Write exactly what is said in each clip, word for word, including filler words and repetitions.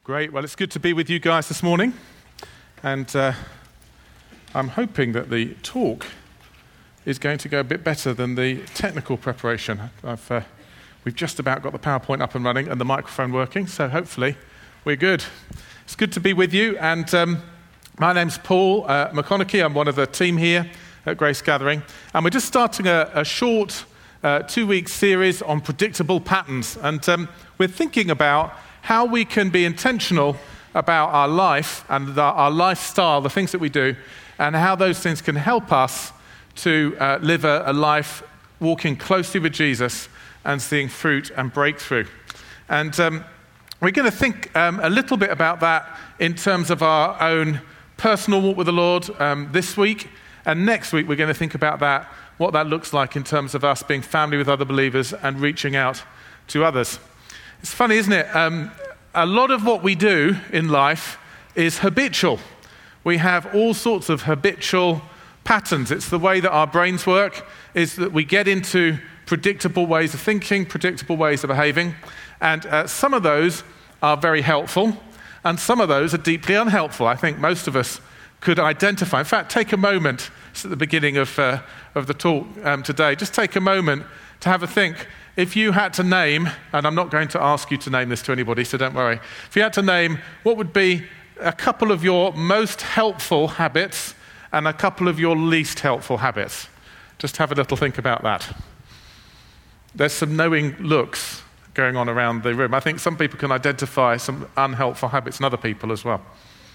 Great. Well, it's good to be with you guys this morning. And uh, I'm hoping that the talk is going to go a bit better than the technical preparation. I've, uh, we've just about got the PowerPoint up and running and the microphone working, so hopefully we're good. It's good to be with you. And um, my name's Paul uh, McConaughey. I'm one of the team here at Grace Gathering. And we're just starting a, a short uh, two-week series on predictable patterns. And um, we're thinking about how we can be intentional about our life and the, our lifestyle, the things that we do, and how those things can help us to uh, live a, a life walking closely with Jesus and seeing fruit and breakthrough. And um, we're going to think um, a little bit about that in terms of our own personal walk with the Lord um, this week. And next week, we're going to think about that, what that looks like in terms of us being family with other believers and reaching out to others. It's funny, isn't it? Um, a lot of what we do in life is habitual. We have all sorts of habitual patterns. It's the way that our brains work, is that we get into predictable ways of thinking, predictable ways of behaving. And uh, some of those are very helpful, and some of those are deeply unhelpful. I think most of us could identify. In fact, take a moment, it's at the beginning of, uh, of the talk um, today, just take a moment to have a think. If you had to name, and I'm not going to ask you to name this to anybody, so don't worry. If you had to name, what would be a couple of your most helpful habits and a couple of your least helpful habits? Just have a little think about that. There's some knowing looks going on around the room. I think some people can identify some unhelpful habits in other people as well.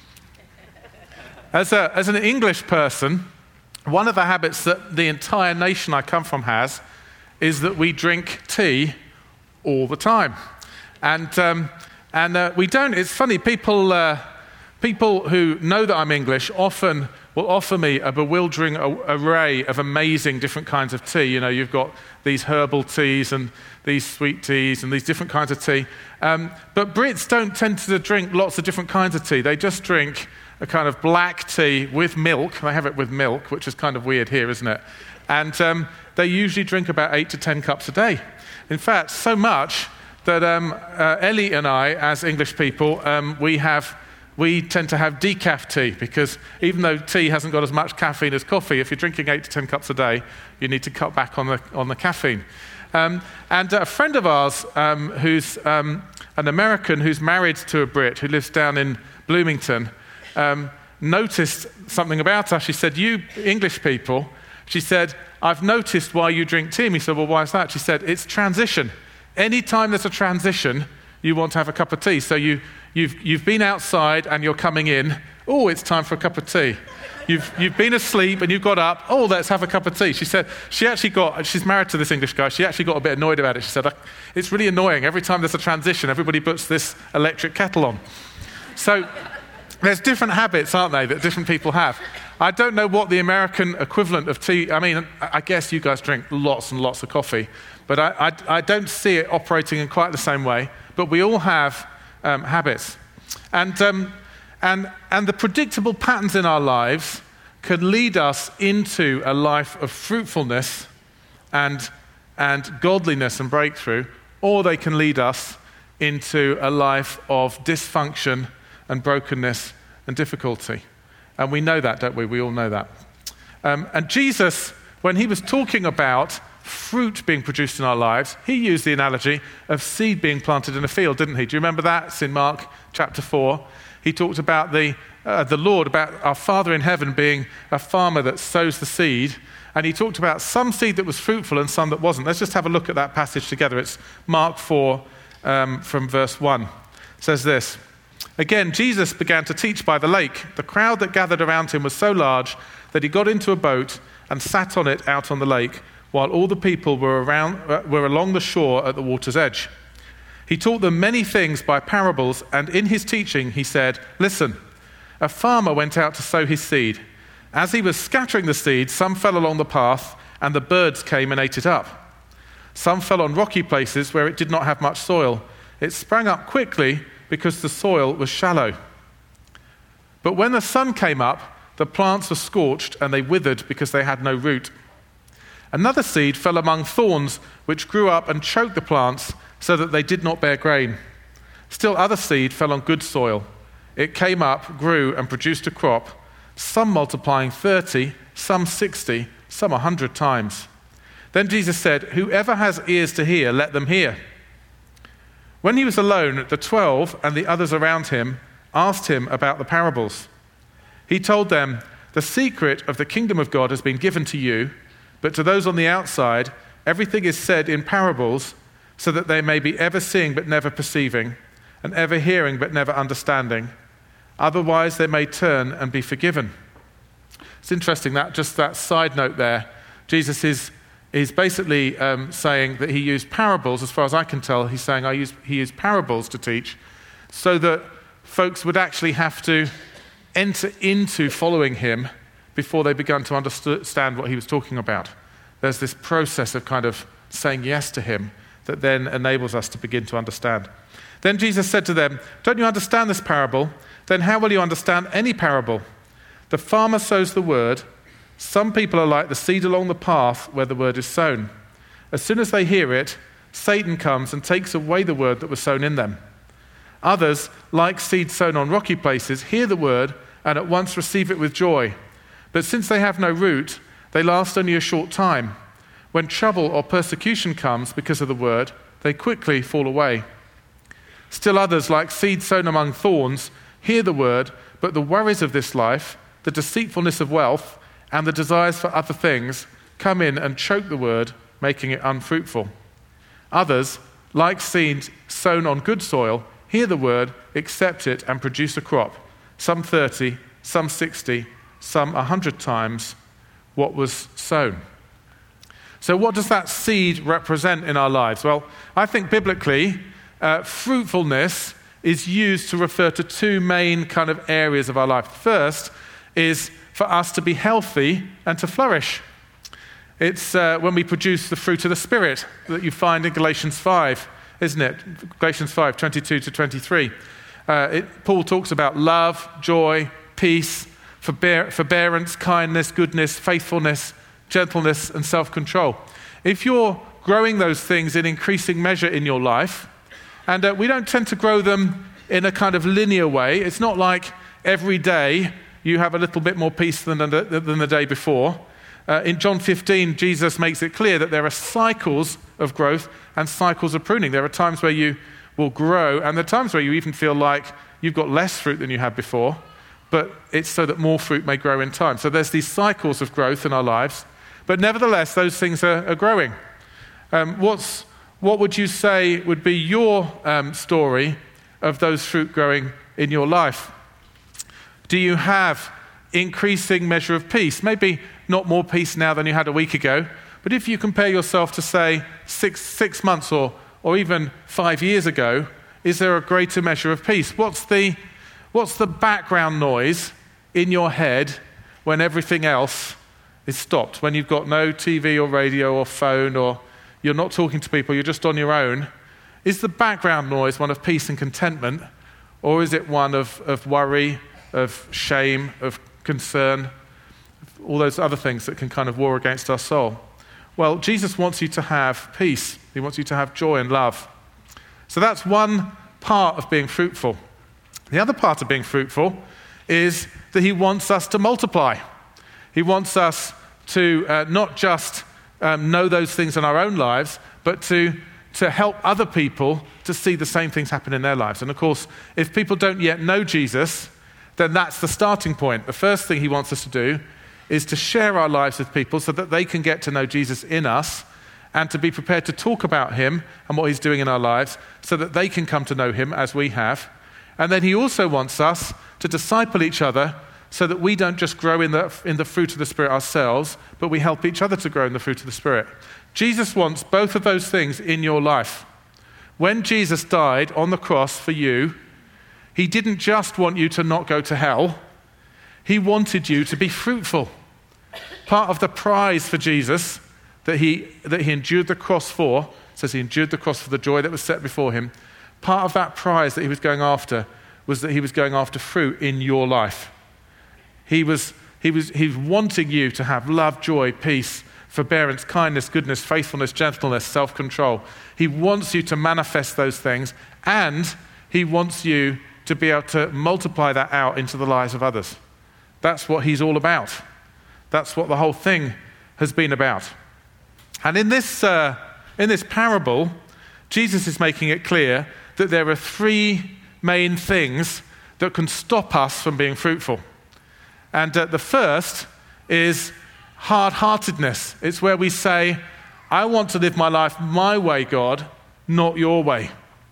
As, a, as an English person, one of the habits that the entire nation I come from has is that we drink tea all the time. And um, and uh, we don't, it's funny, people uh, people who know that I'm English often will offer me a bewildering array of amazing different kinds of tea. You know, you've got these herbal teas and these sweet teas and these different kinds of tea. Um, but Brits don't tend to drink lots of different kinds of tea. They just drink a kind of black tea with milk. They have it with milk, which is kind of weird here, isn't it? And um, they usually drink about eight to ten cups a day. In fact, so much that um, uh, Ellie and I, as English people, um, we have we tend to have decaf tea, because even though tea hasn't got as much caffeine as coffee, if you're drinking eight to ten cups a day, you need to cut back on the on the caffeine. Um, and a friend of ours, um, who's um, an American who's married to a Brit who lives down in Bloomington, um, noticed something about us. She said, "You English people," she said, "I've noticed why you drink tea." And he said, "Well, why is that?" She said, "It's transition. Anytime there's a transition, you want to have a cup of tea. So you, you've, you've been outside and you're coming in. Oh, it's time for a cup of tea. You've, you've been asleep and you've got up. Oh, let's have a cup of tea." She said she actually got, she's married to this English guy, she actually got a bit annoyed about it. She said, "It's really annoying. Every time there's a transition, everybody puts this electric kettle on." So there's different habits, aren't they, that different people have. I don't know what the American equivalent of tea, I mean, I guess you guys drink lots and lots of coffee, but I, I, I don't see it operating in quite the same way, but we all have um, habits. And, um, and, and the predictable patterns in our lives can lead us into a life of fruitfulness and, and godliness and breakthrough, or they can lead us into a life of dysfunction and brokenness and difficulty. And we know that, don't we? We all know that. Um, and Jesus, when he was talking about fruit being produced in our lives, he used the analogy of seed being planted in a field, didn't he? Do you remember that? It's in Mark chapter four. He talked about the, uh, the Lord, about our Father in heaven being a farmer that sows the seed. And he talked about some seed that was fruitful and some that wasn't. Let's just have a look at that passage together. It's Mark four um, from verse one. It says this. "Again, Jesus began to teach by the lake. The crowd that gathered around him was so large that he got into a boat and sat on it out on the lake, while all the people were, around, uh, were along the shore at the water's edge. He taught them many things by parables, and in his teaching he said, 'Listen, a farmer went out to sow his seed. As he was scattering the seed, some fell along the path, and the birds came and ate it up. Some fell on rocky places where it did not have much soil. It sprang up quickly because the soil was shallow. But when the sun came up, the plants were scorched and they withered because they had no root. Another seed fell among thorns, which grew up and choked the plants so that they did not bear grain. Still other seed fell on good soil. It came up, grew, and produced a crop, some multiplying thirty, some sixty, some a hundred times." Then Jesus said, "Whoever has ears to hear, let them hear." When he was alone, the twelve and the others around him asked him about the parables. He told them, "The secret of the kingdom of God has been given to you, but to those on the outside, everything is said in parables, so that they may be ever seeing but never perceiving, and ever hearing but never understanding. Otherwise they may turn and be forgiven." It's interesting that just that side note there. Jesus is is basically um, saying that he used parables. As far as I can tell, he's saying I use, he used parables to teach, so that folks would actually have to enter into following him before they began to understand what he was talking about. There's this process of kind of saying yes to him that then enables us to begin to understand. Then Jesus said to them, "Don't you understand this parable? Then how will you understand any parable? The farmer sows the word. Some people are like the seed along the path where the word is sown. As soon as they hear it, Satan comes and takes away the word that was sown in them. Others, like seed sown on rocky places, hear the word and at once receive it with joy. But since they have no root, they last only a short time. When trouble or persecution comes because of the word, they quickly fall away. Still others, like seed sown among thorns, hear the word, but the worries of this life, the deceitfulness of wealth, and the desires for other things come in and choke the word, making it unfruitful. Others, like seed sown on good soil, hear the word, accept it, and produce a crop, some thirty, some sixty, some a hundred times what was sown." So what does that seed represent in our lives? Well, I think biblically, uh, fruitfulness is used to refer to two main kind of areas of our life. First is for us to be healthy and to flourish. It's uh, when we produce the fruit of the Spirit that you find in Galatians five, isn't it? Galatians five, twenty-two to twenty-three. Uh, it, Paul talks about love, joy, peace, forbear, forbearance, kindness, goodness, faithfulness, gentleness, and self-control. If you're growing those things in increasing measure in your life, and uh, we don't tend to grow them in a kind of linear way. It's not like every day you have a little bit more peace than the, than the day before. Uh, in John fifteen, Jesus makes it clear that there are cycles of growth and cycles of pruning. There are times where you will grow, and there are times where you even feel like you've got less fruit than you had before, but it's so that more fruit may grow in time. So there's these cycles of growth in our lives, but nevertheless, those things are, are growing. Um, what's, what would you say would be your um, story of those fruit growing in your life? Do you have increasing measure of peace? Maybe not more peace now than you had a week ago, but if you compare yourself to, say, six, six months or, or even five years ago, is there a greater measure of peace? What's the, what's the background noise in your head when everything else is stopped? When you've got no T V or radio or phone, or you're not talking to people, you're just on your own. Is the background noise one of peace and contentment, or is it one of, of worry, of shame, of concern, all those other things that can kind of war against our soul? Well, Jesus wants you to have peace. He wants you to have joy and love. So that's one part of being fruitful. The other part of being fruitful is that he wants us to multiply. He wants us to uh, not just um, know those things in our own lives, but to, to help other people to see the same things happen in their lives. And of course, if people don't yet know Jesus, then that's the starting point. The first thing he wants us to do is to share our lives with people so that they can get to know Jesus in us, and to be prepared to talk about him and what he's doing in our lives so that they can come to know him as we have. And then he also wants us to disciple each other so that we don't just grow in the, in the fruit of the Spirit ourselves, but we help each other to grow in the fruit of the Spirit. Jesus wants both of those things in your life. When Jesus died on the cross for you, he didn't just want you to not go to hell. He wanted you to be fruitful. Part of the prize for Jesus that he, that he endured the cross for, says he endured the cross for the joy that was set before him. Part of that prize that he was going after was that he was going after fruit in your life. He was, he was, he was wanting you to have love, joy, peace, forbearance, kindness, goodness, faithfulness, gentleness, self-control. He wants you to manifest those things, and he wants you to be able to multiply that out into the lives of others. That's what he's all about. That's what the whole thing has been about. And in this, uh, in this parable, Jesus is making it clear that there are three main things that can stop us from being fruitful. And uh, the first is hard-heartedness. It's where we say, I want to live my life my way, God, not your way.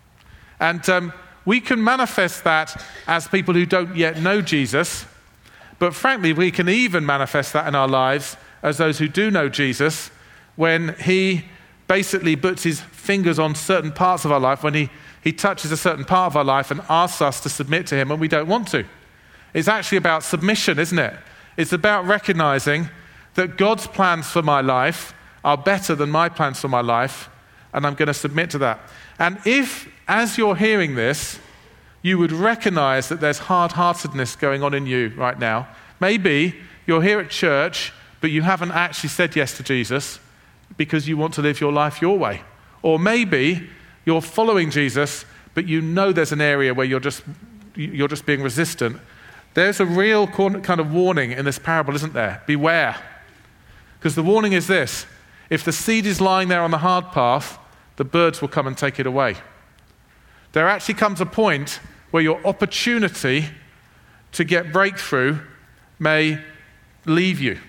And um, we can manifest that as people who don't yet know Jesus, but frankly, we can even manifest that in our lives as those who do know Jesus, when he basically puts his fingers on certain parts of our life, when he, he touches a certain part of our life and asks us to submit to him and we don't want to. It's actually about submission, isn't it? It's about recognizing that God's plans for my life are better than my plans for my life, and I'm going to submit to that. And if, as you're hearing this, you would recognize that there's hard-heartedness going on in you right now, maybe you're here at church, but you haven't actually said yes to Jesus because you want to live your life your way. Or maybe you're following Jesus, but you know there's an area where you're just you're just being resistant. There's a real kind of warning in this parable, isn't there? Beware. Because the warning is this: if the seed is lying there on the hard path, the birds will come and take it away. There actually comes a point where your opportunity to get breakthrough may leave you.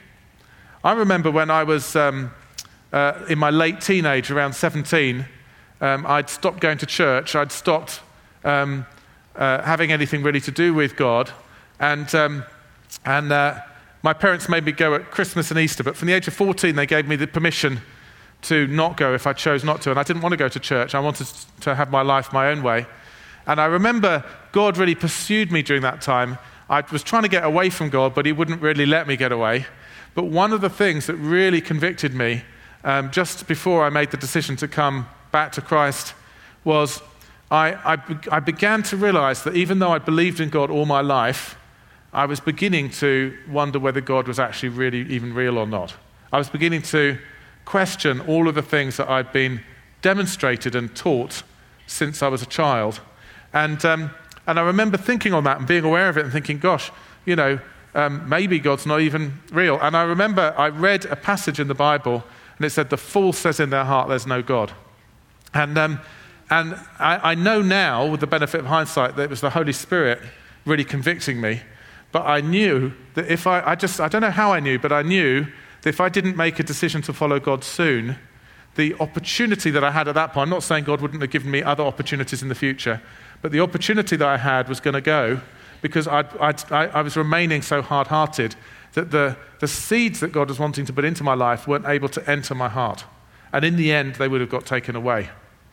I remember when I was um, uh, in my late teenage, around seventeen, um, I'd stopped going to church. I'd stopped um, uh, having anything really to do with God. And, um, and uh, my parents made me go at Christmas and Easter. But from the age of fourteen, they gave me the permission to not go if I chose not to. And I didn't want to go to church. I wanted to have my life my own way. And I remember God really pursued me during that time. I was trying to get away from God, but he wouldn't really let me get away. But one of the things that really convicted me um, just before I made the decision to come back to Christ was I, I, be- I began to realize that even though I believed in God all my life, I was beginning to wonder whether God was actually really even real or not. I was beginning to question all of the things that I'd been demonstrated and taught since I was a child. And um, and I remember thinking on that and being aware of it and thinking, gosh, you know, um, maybe God's not even real. And I remember I read a passage in the Bible and it said, the fool says in their heart, there's no God. And um, and I, I know now, with the benefit of hindsight, that it was the Holy Spirit really convicting me. But I knew that if I, I just, I don't know how I knew, but I knew that if I didn't make a decision to follow God soon, the opportunity that I had at that point, I'm not saying God wouldn't have given me other opportunities in the future, but the opportunity that I had was going to go because I'd, I'd, I, I was remaining so hard-hearted that the, the seeds that God was wanting to put into my life weren't able to enter my heart. And in the end, they would have got taken away.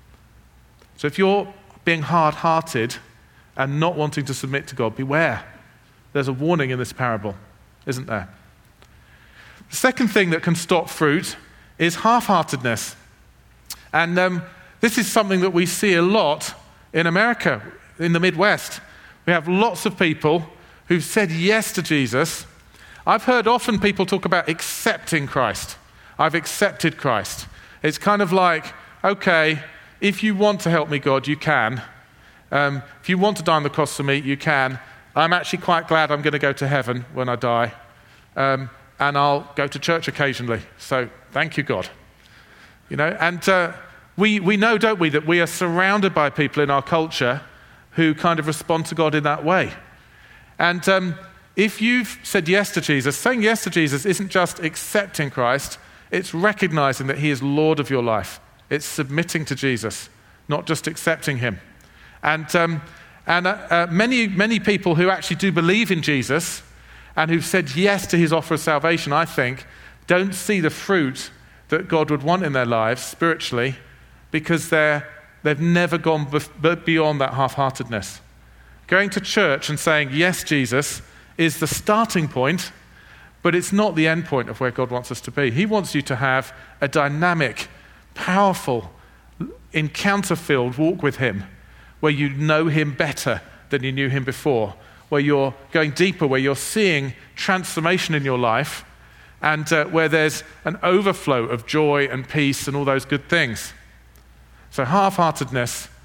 So if you're being hard-hearted and not wanting to submit to God, beware. There's a warning in this parable, isn't there? The second thing that can stop fruit is half-heartedness. And um, this is something that we see a lot in America, in the Midwest. We have lots of people who've said yes to Jesus. I've heard often people talk about accepting Christ. I've accepted Christ. It's kind of like, okay, if you want to help me, God, you can. Um, if you want to die on the cross for me, you can. I'm actually quite glad I'm going to go to heaven when I die. Um, and I'll go to church occasionally. So thank you, God. You know, and uh, we, we know, don't we, that we are surrounded by people in our culture who kind of respond to God in that way. And um, if you've said yes to Jesus, saying yes to Jesus isn't just accepting Christ, it's recognizing that he is Lord of your life. It's submitting to Jesus, not just accepting him. And um, and uh, uh, many, many people who actually do believe in Jesus and who've said yes to his offer of salvation, I think, don't see the fruit that God would want in their lives spiritually because they're, they've never gone bef- beyond that half-heartedness. Going to church and saying, yes, Jesus, is the starting point, but it's not the end point of where God wants us to be. He wants you to have a dynamic, powerful, encounter-filled walk with him, where you know him better than you knew him before, where you're going deeper, where you're seeing transformation in your life, and uh, where there's an overflow of joy and peace and all those good things. So half-heartedness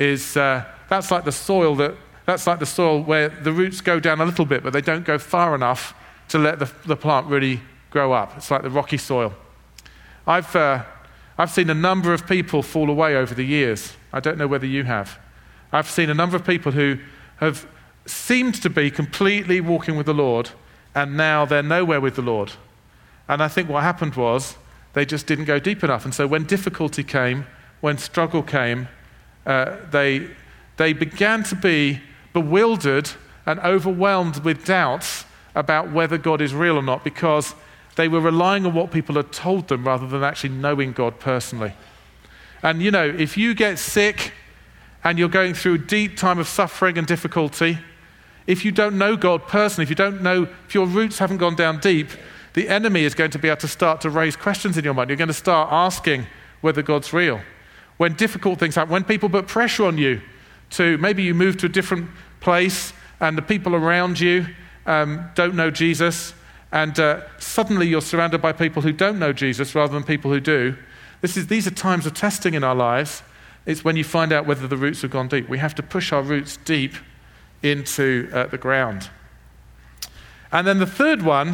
is uh, that's like the soil that that's like the soil where the roots go down a little bit, but they don't go far enough to let the, the plant really grow up. It's like the rocky soil. I've uh, I've seen a number of people fall away over the years. I don't know whether you have. I've seen a number of people who have seemed to be completely walking with the Lord, and now they're nowhere with the Lord. And I think what happened was they just didn't go deep enough. And so when difficulty came, when struggle came, uh, they they began to be bewildered and overwhelmed with doubts about whether God is real or not, because they were relying on what people had told them rather than actually knowing God personally. And you know, if you get sick and you're going through a deep time of suffering and difficulty, if you don't know God personally, if you don't know, if your roots haven't gone down deep, the enemy is going to be able to start to raise questions in your mind. You're going to start asking whether God's real. When difficult things happen, when people put pressure on you to, maybe you move to a different place and the people around you um, don't know Jesus, and uh, suddenly you're surrounded by people who don't know Jesus rather than people who do. This is, these are times of testing in our lives. It's when you find out whether the roots have gone deep. We have to push our roots deep into uh, the ground. And then the third one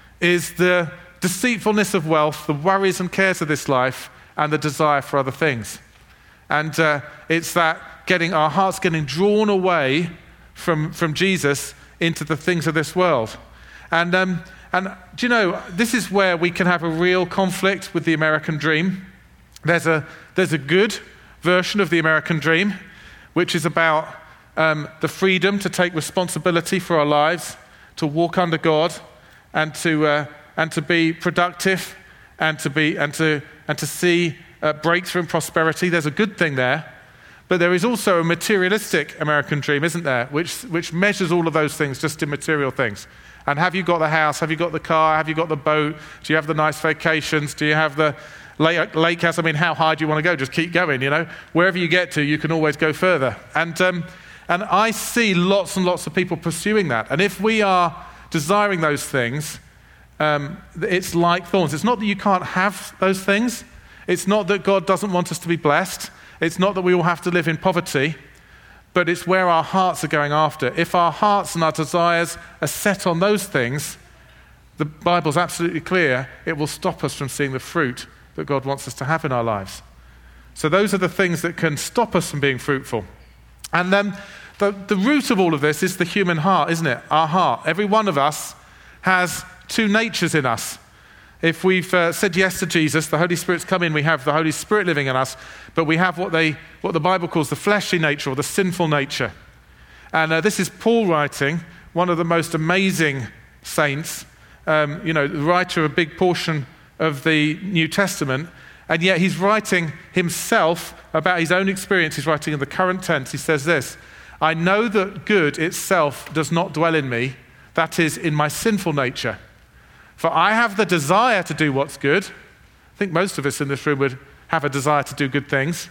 is the deceitfulness of wealth, the worries and cares of this life, and the desire for other things. And uh, it's that getting our hearts getting drawn away from, from Jesus into the things of this world. And, um, and do you know, this is where we can have a real conflict with the American dream. There's a, there's a good version of the American dream, which is about um, the freedom to take responsibility for our lives, to walk under God, and to uh, and to be productive, and to be and to and to see uh, breakthrough and prosperity. There's a good thing there, but there is also a materialistic American dream, isn't there? Which which measures all of those things just in material things. And have you got the house? Have you got the car? Have you got the boat? Do you have the nice vacations? Do you have the lake, lake house? I mean, how high do you want to go? Just keep going, you know. Wherever you get to, you can always go further. And um, and I see lots and lots of people pursuing that. And if we are desiring those things, um, it's like thorns. It's not that you can't have those things. It's not that God doesn't want us to be blessed. It's not that we all have to live in poverty. But it's where our hearts are going after. If our hearts and our desires are set on those things, the Bible's absolutely clear, it will stop us from seeing the fruit that God wants us to have in our lives. So those are the things that can stop us from being fruitful. And then the, the root of all of this is the human heart, isn't it? Our heart. Every one of us has two natures in us. If we've uh, said yes to Jesus, the Holy Spirit's come in, we have the Holy Spirit living in us, but we have what they, what the Bible calls the fleshly nature or the sinful nature. And uh, this is Paul writing, one of the most amazing saints, um, you know, the writer of a big portion of the New Testament, and yet he's writing himself about his own experience. He's writing in the current tense. He says this, I know that good itself does not dwell in me, that is, in my sinful nature. For I have the desire to do what's good. I think most of us in this room would have a desire to do good things.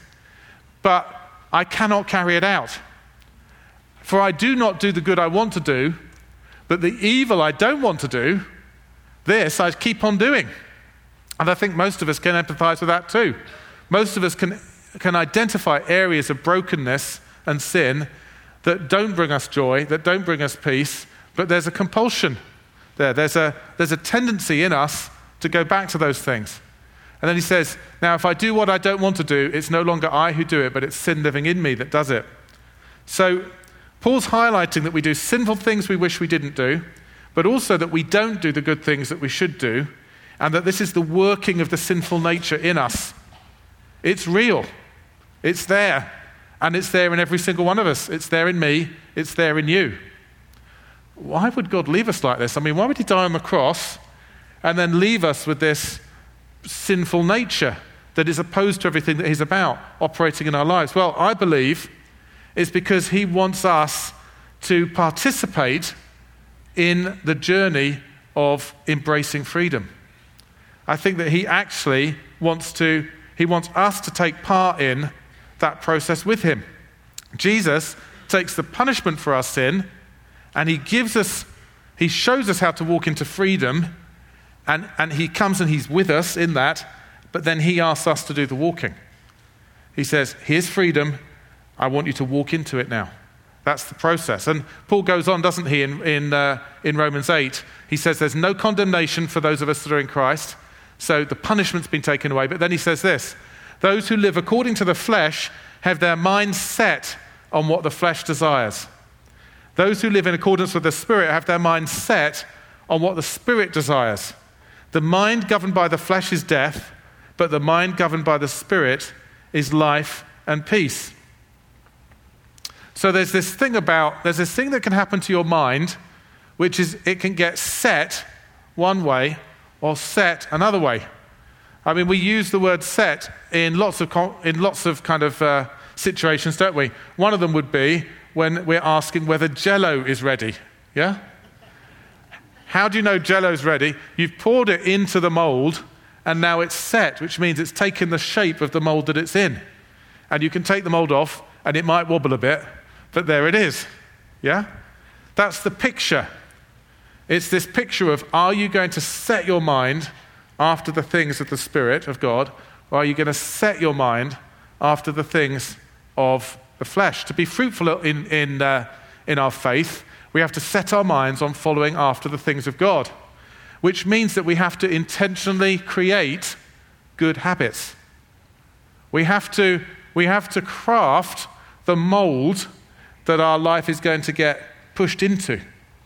But I cannot carry it out. For I do not do the good I want to do, but the evil I don't want to do, this I keep on doing. And I think most of us can empathize with that too. Most of us can, can identify areas of brokenness and sin that don't bring us joy, that don't bring us peace, but there's a compulsion there. There's a, there's a tendency in us to go back to those things. And then he says, now if I do what I don't want to do, it's no longer I who do it, but it's sin living in me that does it. So Paul's highlighting that we do sinful things we wish we didn't do, but also that we don't do the good things that we should do, and that this is the working of the sinful nature in us. It's real. It's there. And it's there in every single one of us. It's there in me. It's there in you. Why would God leave us like this? I mean, why would he die on the cross and then leave us with this sinful nature that is opposed to everything that he's about operating in our lives? Well, I believe it's because he wants us to participate in the journey of embracing freedom. I think that he actually wants to, he wants us to take part in that process with him. Jesus takes the punishment for our sin, and he gives us, he shows us how to walk into freedom, and, and he comes and he's with us in that, but then he asks us to do the walking. He says, here's freedom, I want you to walk into it now. That's the process. And Paul goes on, doesn't he, in, in, uh, in Romans eight. He says there's no condemnation for those of us that are in Christ. So the punishment's been taken away. But then he says this, those who live according to the flesh have their minds set on what the flesh desires. Those who live in accordance with the Spirit have their minds set on what the Spirit desires. The mind governed by the flesh is death, but the mind governed by the Spirit is life and peace. So there's this thing about, there's this thing that can happen to your mind, which is it can get set one way or set another way. I mean, we use the word set in lots of in lots of kind of uh, situations, don't we? One of them would be when we're asking whether Jell-O is ready. Yeah? How do you know Jell-O's ready? You've poured it into the mold, and now it's set, which means it's taken the shape of the mold that it's in. And you can take the mold off, and it might wobble a bit, but there it is. Yeah? That's the picture. It's this picture of, are you going to set your mind after the things of the Spirit of God, or are you going to set your mind after the things of the flesh? To be fruitful in, in, uh, in our faith, we have to set our minds on following after the things of God, which means that we have to intentionally create good habits. We have to, we have to craft the mold that our life is going to get pushed into.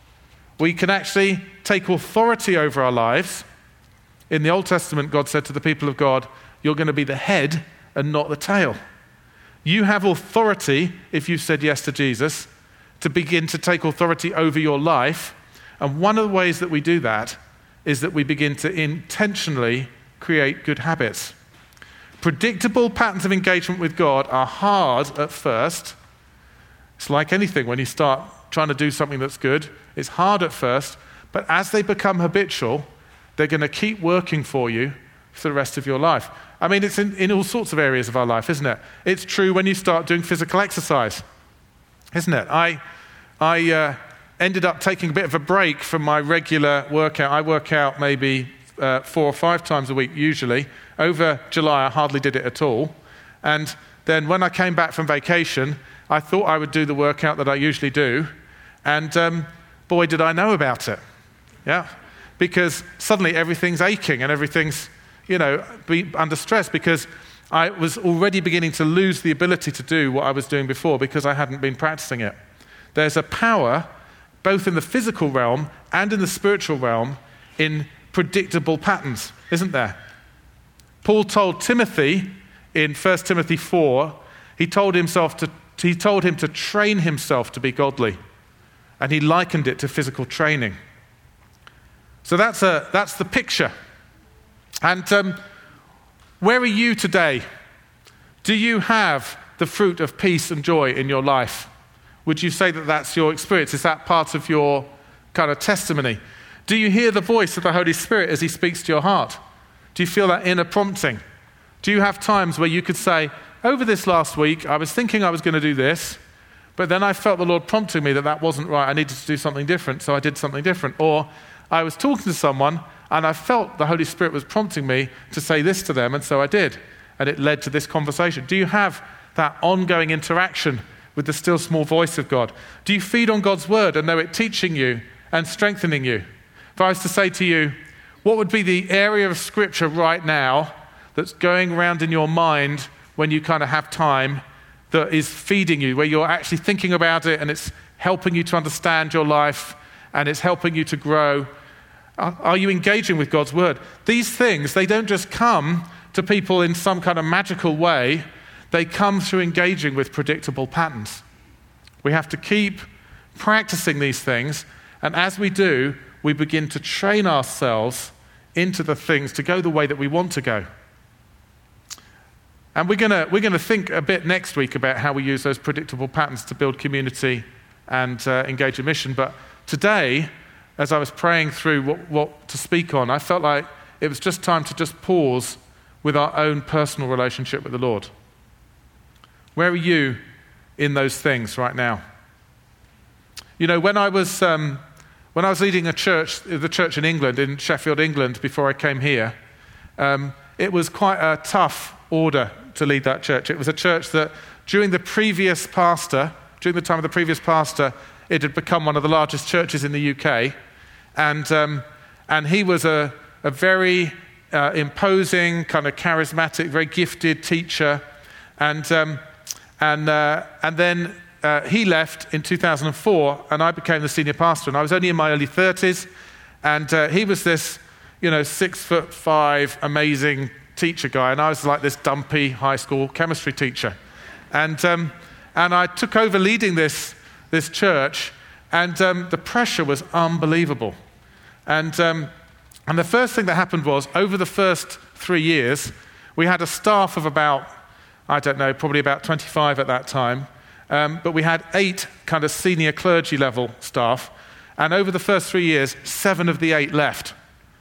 We can actually take authority over our lives. In the Old Testament, God said to the people of God, you're going to be the head and not the tail. You have authority, if you've said yes to Jesus, to begin to take authority over your life. And one of the ways that we do that is that we begin to intentionally create good habits. Predictable patterns of engagement with God are hard at first. It's like anything when you start trying to do something that's good. It's hard at first, but as they become habitual, they're going to keep working for you for the rest of your life. I mean, it's in, in all sorts of areas of our life, isn't it? It's true when you start doing physical exercise, isn't it? I, I uh, ended up taking a bit of a break from my regular workout. I work out maybe uh, four or five times a week usually. Over July, I hardly did it at all. And then when I came back from vacation, I thought I would do the workout that I usually do. And um, boy, did I know about it. Yeah. Because suddenly everything's aching and everything's, you know, be under stress because I was already beginning to lose the ability to do what I was doing before because I hadn't been practicing it. There's a power, both in the physical realm and in the spiritual realm, in predictable patterns, isn't there? Paul told Timothy in First Timothy four, he told himself to, he told him to train himself to be godly. And he likened it to physical training. So that's a that's the picture. And um, where are you today? Do you have the fruit of peace and joy in your life? Would you say that that's your experience? Is that part of your kind of testimony? Do you hear the voice of the Holy Spirit as he speaks to your heart? Do you feel that inner prompting? Do you have times where you could say, over this last week, I was thinking I was going to do this, but then I felt the Lord prompting me that that wasn't right. I needed to do something different, so I did something different. Or I was talking to someone, and I felt the Holy Spirit was prompting me to say this to them, and so I did. And it led to this conversation. Do you have that ongoing interaction with the still small voice of God? Do you feed on God's word and know it teaching you and strengthening you? If I was to say to you, what would be the area of Scripture right now that's going around in your mind when you kind of have time that is feeding you, where you're actually thinking about it and it's helping you to understand your life and it's helping you to grow? Are, are you engaging with God's word? These things, they don't just come to people in some kind of magical way. They come through engaging with predictable patterns. We have to keep practicing these things, and as we do, we begin to train ourselves into the things to go the way that we want to go. And we're going we're gonna think a bit next week about how we use those predictable patterns to build community and uh, engage in mission. But today, as I was praying through what, what to speak on, I felt like it was just time to just pause with our own personal relationship with the Lord. Where are you in those things right now? You know, when I was um, when I was leading a church, the church in England, in Sheffield, England, before I came here, um, it was quite a tough order to lead that church. It was a church that during the previous pastor, during the time of the previous pastor, it had become one of the largest churches in the U K. And um, and he was a, a very uh, imposing, kind of charismatic, very gifted teacher. And um, and uh, and then uh, he left in two thousand four, and I became the senior pastor. And I was only in my early thirties, and uh, he was this, you know, six foot five, amazing teacher guy, and I was like this dumpy high school chemistry teacher. And um, and I took over leading this this church, and um, the pressure was unbelievable. And um, and the first thing that happened was, over the first three years, we had a staff of about, I don't know, probably about twenty-five at that time, um, but we had eight kind of senior clergy level staff, and over the first three years, seven of the eight left.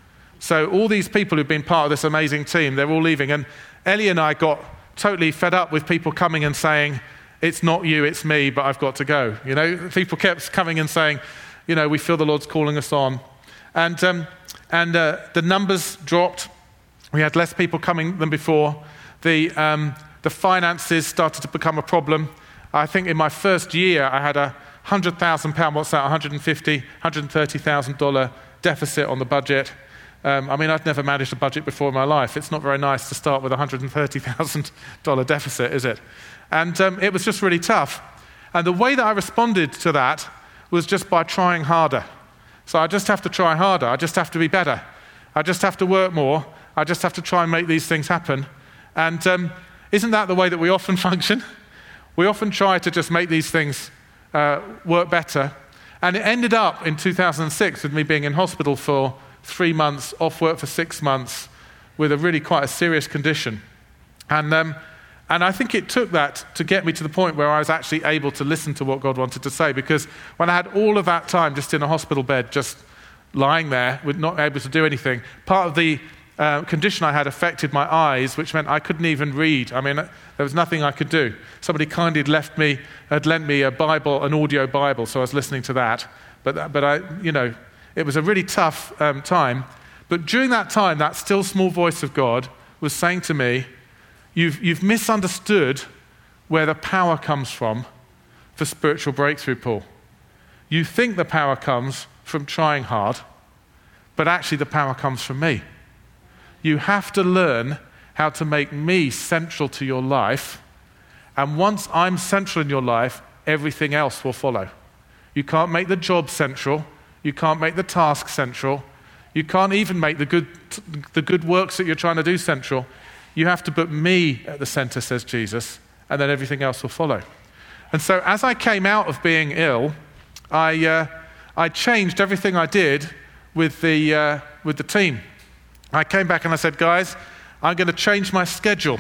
So all these people who've been part of this amazing team, they're all leaving. And Ellie and I got totally fed up with people coming and saying, it's not you, it's me, but I've got to go. You know, people kept coming and saying, you know, we feel the Lord's calling us on. And um, and uh, the numbers dropped. We had less people coming than before. The um, the finances started to become a problem. I think in my first year, I had a one hundred thousand pounds, what's that, one hundred fifty thousand dollars, one hundred thirty thousand dollars deficit on the budget. Um, I mean, I'd never managed a budget before in my life. It's not very nice to start with a one hundred thirty thousand dollars deficit, is it? And um, it was just really tough. And the way that I responded to that was just by trying harder. So I just have to try harder. I just have to be better. I just have to work more. I just have to try and make these things happen. And um, isn't that the way that we often function? We often try to just make these things uh, work better. And it ended up in two thousand six with me being in hospital for three months, off work for six months, with a really quite a serious condition. And um, and I think it took that to get me to the point where I was actually able to listen to what God wanted to say, because when I had all of that time just in a hospital bed, just lying there, with not able to do anything, part of the uh, condition I had affected my eyes, which meant I couldn't even read. I mean, there was nothing I could do. Somebody kindly had left me, had lent me a Bible, an audio Bible, so I was listening to that. But but I, you know, it was a really tough um, time. But during that time, that still small voice of God was saying to me, you've, you've misunderstood where the power comes from for spiritual breakthrough, Paul. You think the power comes from trying hard, but actually the power comes from me. You have to learn how to make me central to your life, and once I'm central in your life, everything else will follow. You can't make the job central. You can't make the task central. You can't even make the good, the good works that you're trying to do central. You have to put me at the center, says Jesus, and then everything else will follow. And so as I came out of being ill, I uh, I changed everything I did with the uh, with the team. I came back and I said, guys, I'm going to change my schedule.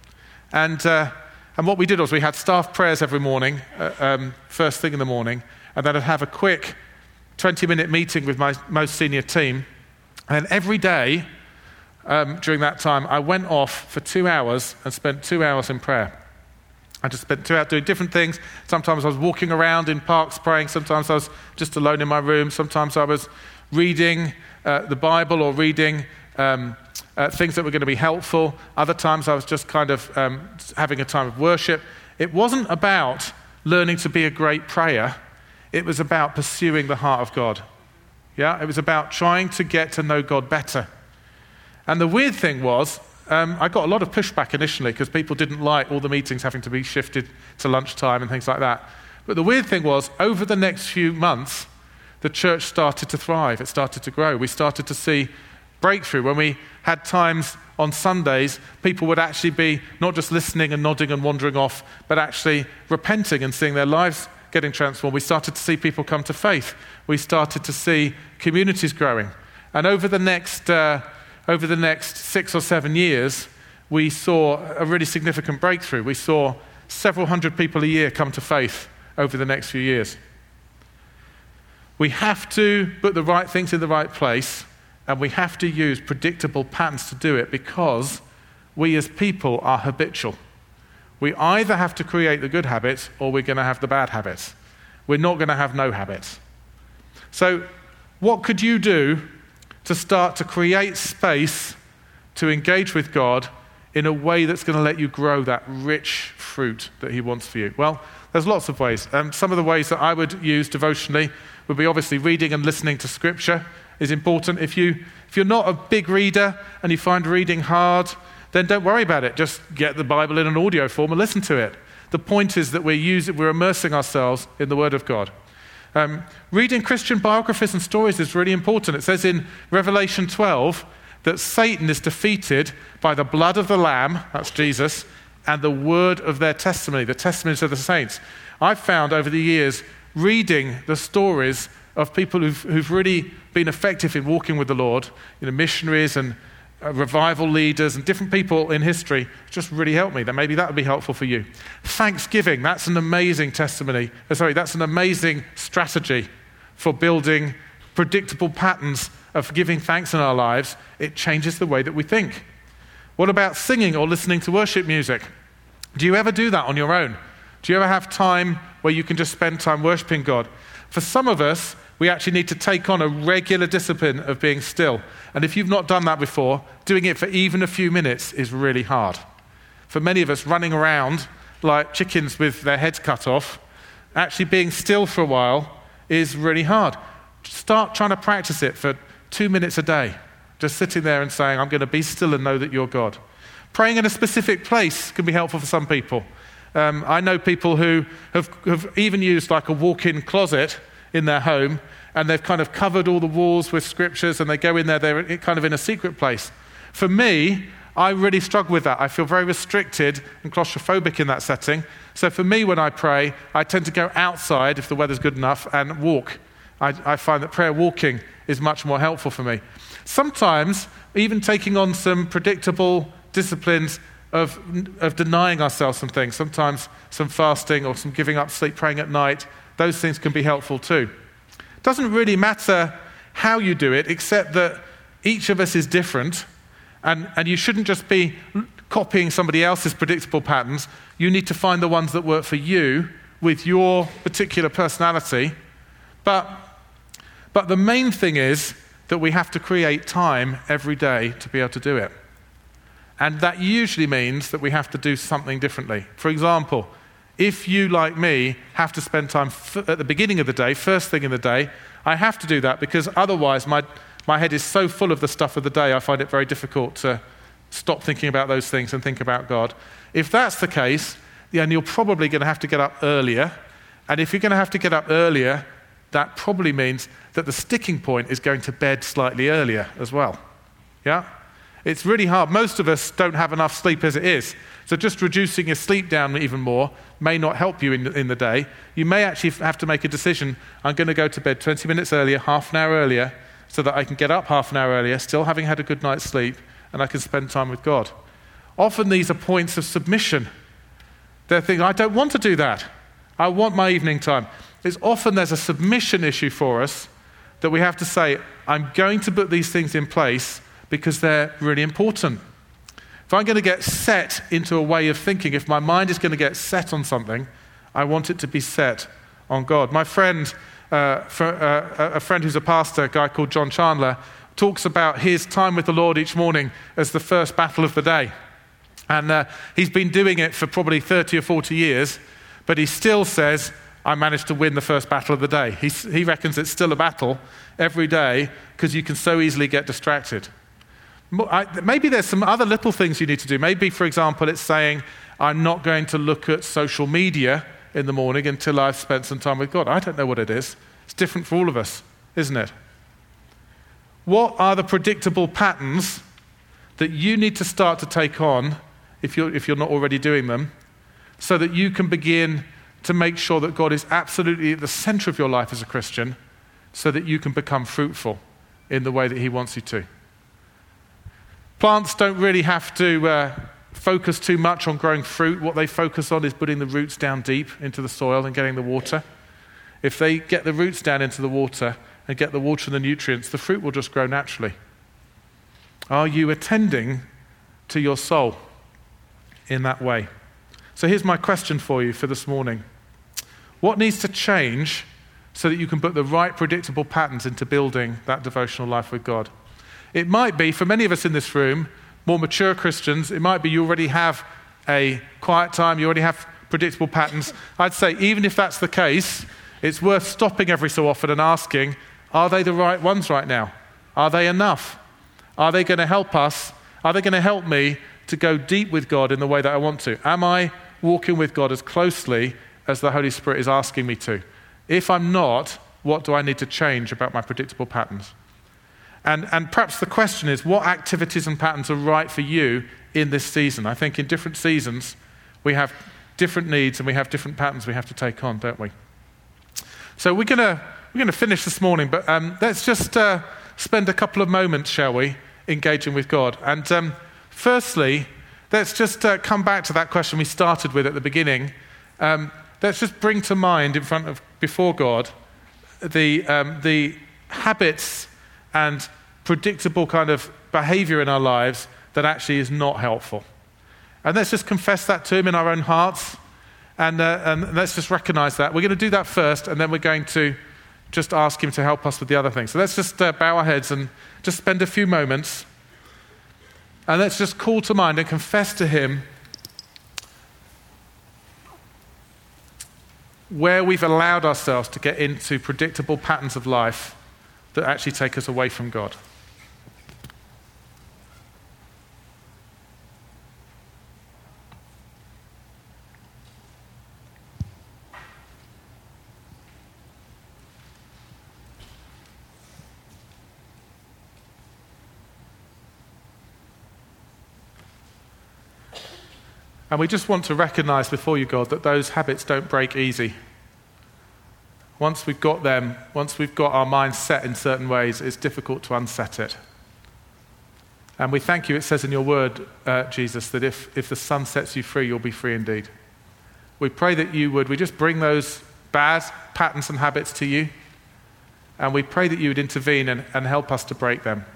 And uh, and what we did was we had staff prayers every morning, uh, um, first thing in the morning, and then I'd have a quick twenty-minute meeting with my most senior team. And then every day um, during that time, I went off for two hours and spent two hours in prayer. I just spent two hours doing different things. Sometimes I was walking around in parks praying. Sometimes I was just alone in my room. Sometimes I was reading uh, the Bible or reading um, uh, things that were going to be helpful. Other times I was just kind of um, having a time of worship. It wasn't about learning to be a great prayer. It was about pursuing the heart of God. Yeah, it was about trying to get to know God better. And the weird thing was, um, I got a lot of pushback initially because people didn't like all the meetings having to be shifted to lunchtime and things like that. But the weird thing was, over the next few months, the church started to thrive. It started to grow. We started to see breakthrough. When we had times on Sundays, people would actually be not just listening and nodding and wandering off, but actually repenting and seeing their lives getting transformed. We started to see people come to faith. We started to see communities growing. And over the next uh, over the next six or seven years, we saw a really significant breakthrough. We saw several hundred people a year come to faith over the next few years. We have to put the right things in the right place, and we have to use predictable patterns to do it, because we as people are habitual. We either have to create the good habits or we're going to have the bad habits. We're not going to have no habits. So what could you do to start to create space to engage with God in a way that's going to let you grow that rich, fruit that he wants for you? Well, there's lots of ways. Um, some of the ways that I would use devotionally would be obviously reading and listening to Scripture is important. If, you, if you're not a big reader and you find reading hard, then don't worry about it. Just get the Bible in an audio form and listen to it. The point is that we're, using, we're immersing ourselves in the Word of God. Um, reading Christian biographies and stories is really important. It says in Revelation twelve that Satan is defeated by the blood of the Lamb, that's Jesus, and the word of their testimony, the testimonies of the saints. I've found over the years, reading the stories of people who've, who've really been effective in walking with the Lord, you know, missionaries and uh, revival leaders and different people in history, just really helped me. Then maybe that would be helpful for you. Thanksgiving, that's an amazing testimony. Uh, sorry, that's an amazing strategy for building predictable patterns of giving thanks in our lives. It changes the way that we think. What about singing or listening to worship music? Do you ever do that on your own? Do you ever have time where you can just spend time worshiping God? For some of us, we actually need to take on a regular discipline of being still. And if you've not done that before, doing it for even a few minutes is really hard. For many of us, running around like chickens with their heads cut off, actually being still for a while is really hard. Start trying to practice it for two minutes a day. Just sitting there and saying, I'm going to be still and know that you're God. Praying in a specific place can be helpful for some people. Um, I know people who have, have even used like a walk-in closet in their home, and they've kind of covered all the walls with scriptures, and they go in there, they're kind of in a secret place. For me, I really struggle with that. I feel very restricted and claustrophobic in that setting. So for me, when I pray, I tend to go outside if the weather's good enough and walk. I, I find that prayer walking is much more helpful for me. Sometimes, even taking on some predictable disciplines of, of denying ourselves some things, sometimes some fasting or some giving up sleep, praying at night, those things can be helpful too. It doesn't really matter how you do it, except that each of us is different, and, and you shouldn't just be copying somebody else's predictable patterns. You need to find the ones that work for you with your particular personality. But, but the main thing is that we have to create time every day to be able to do it. And that usually means that we have to do something differently. For example, if you, like me, have to spend time f- at the beginning of the day, first thing in the day, I have to do that because otherwise my, my head is so full of the stuff of the day, I find it very difficult to stop thinking about those things and think about God. If that's the case, then you're probably going to have to get up earlier. And if you're going to have to get up earlier, that probably means that the sticking point is going to bed slightly earlier as well. Yeah? It's really hard. Most of us don't have enough sleep as it is. So just reducing your sleep down even more may not help you in, in the day. You may actually have to make a decision. I'm going to go to bed twenty minutes earlier, half an hour earlier, so that I can get up half an hour earlier, still having had a good night's sleep, and I can spend time with God. Often these are points of submission. They're thinking, I don't want to do that. I want my evening time. It's often there's a submission issue for us that we have to say, I'm going to put these things in place because they're really important. If I'm going to get set into a way of thinking, if my mind is going to get set on something, I want it to be set on God. My friend, uh, for, uh, a friend who's a pastor, a guy called John Chandler, talks about his time with the Lord each morning as the first battle of the day. And uh, he's been doing it for probably thirty or forty years, but he still says, I managed to win the first battle of the day. He, he reckons it's still a battle every day because you can so easily get distracted. Maybe there's some other little things you need to do. Maybe, for example, it's saying, I'm not going to look at social media in the morning until I've spent some time with God. I don't know what it is. It's different for all of us, isn't it? What are the predictable patterns that you need to start to take on, if you're, if you're not already doing them, so that you can begin to make sure that God is absolutely at the center of your life as a Christian, so that you can become fruitful in the way that he wants you to? Plants don't really have to uh, focus too much on growing fruit. What they focus on is putting the roots down deep into the soil and getting the water. If they get the roots down into the water and get the water and the nutrients, the fruit will just grow naturally. Are you attending to your soul in that way? So here's my question for you for this morning. What needs to change so that you can put the right predictable patterns into building that devotional life with God? It might be, for many of us in this room, more mature Christians, it might be you already have a quiet time, you already have predictable patterns, I'd say even if that's the case, it's worth stopping every so often and asking, are they the right ones right now? Are they enough? Are they going to help us? Are they going to help me to go deep with God in the way that I want to? Am I walking with God as closely as the Holy Spirit is asking me to? If I'm not, what do I need to change about my predictable patterns? And, and perhaps the question is, what activities and patterns are right for you in this season? I think in different seasons, we have different needs and we have different patterns we have to take on, don't we? So we're going to we're going to finish this morning, but um, let's just uh, spend a couple of moments, shall we, engaging with God. And um, firstly, let's just uh, come back to that question we started with at the beginning. Um, let's just bring to mind in front of, before God, the um, the habits and predictable kind of behavior in our lives that actually is not helpful. And let's just confess that to him in our own hearts. And, uh, and let's just recognize that. We're going to do that first, and then we're going to just ask him to help us with the other things. So let's just uh, bow our heads and just spend a few moments. And let's just call to mind and confess to him where we've allowed ourselves to get into predictable patterns of life that actually take us away from God. And we just want to recognize before you, God, that those habits don't break easy. Once we've got them, once we've got our minds set in certain ways, it's difficult to unset it. And we thank you, it says in your word, uh, Jesus, that if, if the Son sets you free, you'll be free indeed. We pray that you would, we just bring those bad patterns and habits to you, and we pray that you would intervene and, and help us to break them.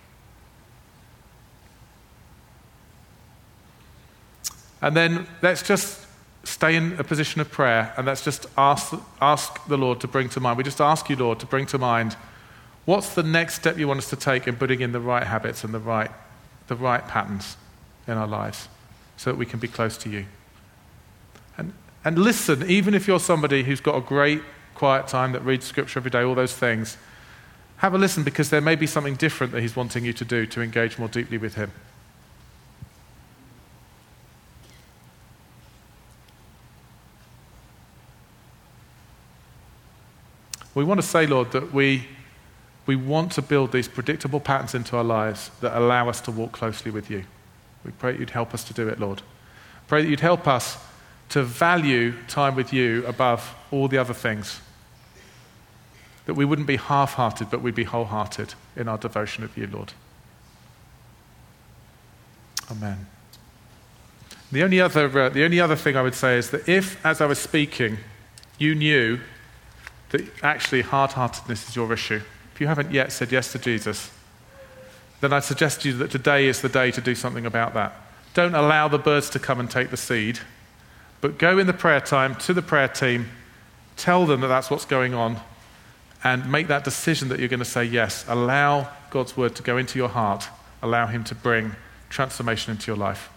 And then let's just stay in a position of prayer, and let's just ask, ask the Lord to bring to mind. We just ask you, Lord, to bring to mind what's the next step you want us to take in putting in the right habits and the right, the right patterns in our lives so that we can be close to you. And, and listen, even if you're somebody who's got a great quiet time that reads scripture every day, all those things, have a listen, because there may be something different that he's wanting you to do to engage more deeply with him. We want to say, Lord, that we, we want to build these predictable patterns into our lives that allow us to walk closely with you. We pray that you'd help us to do it, Lord. Pray that you'd help us to value time with you above all the other things. That we wouldn't be half-hearted, but we'd be wholehearted in our devotion of you, Lord. Amen. The only other, uh, the only other thing I would say is that if, as I was speaking, you knew that actually hard-heartedness is your issue, if you haven't yet said yes to Jesus, then I'd suggest to you that today is the day to do something about that. Don't allow the birds to come and take the seed, but go in the prayer time to the prayer team, tell them that that's what's going on, and make that decision that you're going to say yes. Allow God's word to go into your heart. Allow him to bring transformation into your life.